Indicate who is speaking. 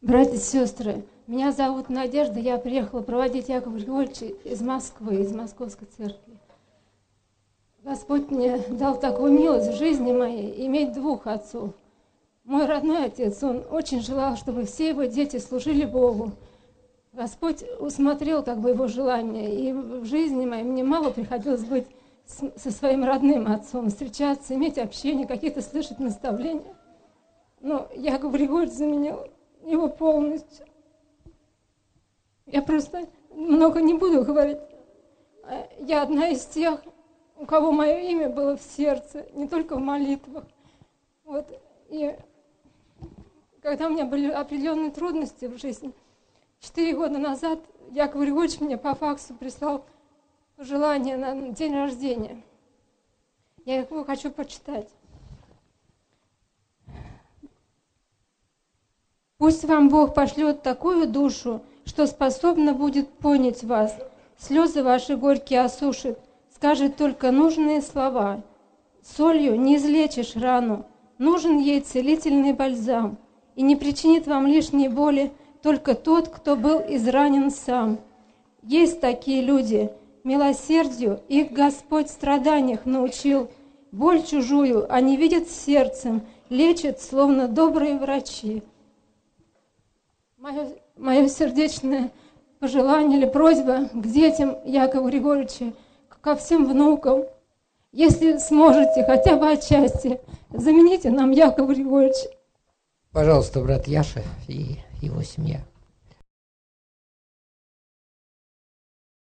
Speaker 1: Братья и сестры, меня зовут Надежда, я приехала проводить Якова Григорьевича из Москвы, из Московской церкви. Господь мне дал такую милость в жизни моей иметь двух отцов. Мой родной отец, он очень желал, чтобы все его дети служили Богу. Господь усмотрел его желание, и в жизни моей мне мало приходилось быть со своим родным отцом, встречаться, иметь общение, какие-то слышать наставления. Но Яков Григорьевич заменил его полностью. Я просто много не буду говорить. Я одна из тех, у кого мое имя было в сердце, не только в молитвах. И когда у меня были определенные трудности в жизни, 4 года назад Яков Григорьевич мне по факсу прислал пожелание на день рождения. Я его хочу почитать. Пусть вам Бог пошлет такую душу, что способна будет понять вас, слезы ваши горькие осушит, скажет только нужные слова. Солью не излечишь рану, нужен ей целительный бальзам, и не причинит вам лишней боли только тот, кто был изранен сам. Есть такие люди, милосердию их Господь в страданиях научил, боль чужую они видят сердцем, лечат, словно добрые врачи. Мое сердечное пожелание или просьба к детям Якова Григорьевича, ко всем внукам, если сможете хотя бы отчасти, замените нам Якова Григорьевича.
Speaker 2: Пожалуйста, брат Яша и его семья.